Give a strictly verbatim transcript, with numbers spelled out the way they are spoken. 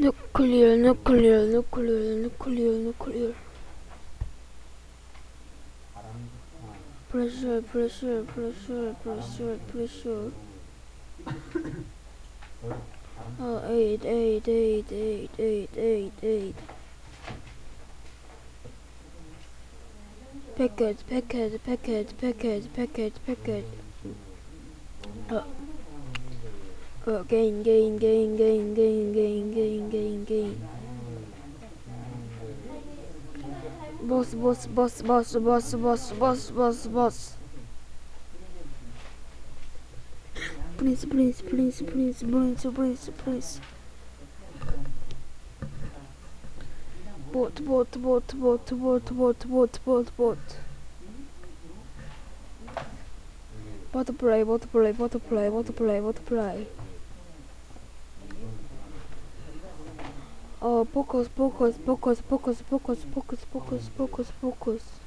Nuclear, nuclear, nuclear, nuclear, nuclear. Pressure, pressure, pressure, pressure, pressure. Oh, aid, aid, aid, aid, aid, aid, aid. Package, package, package, package, package, package. Oh. Oh, gain, gain, gain, gain, gain, gain, gain, gain, gain. Boss, boss, boss, boss, boss, boss, boss, boss, boss. Please, please, please, please, please, please, please. Bot, bot, bot, bot, bot, bot, bot, bot, bot. Butterfly, butterfly, butterfly, butterfly, butterfly. Oh, focus, focus, focus, focus, focus, focus, focus, focus, focus.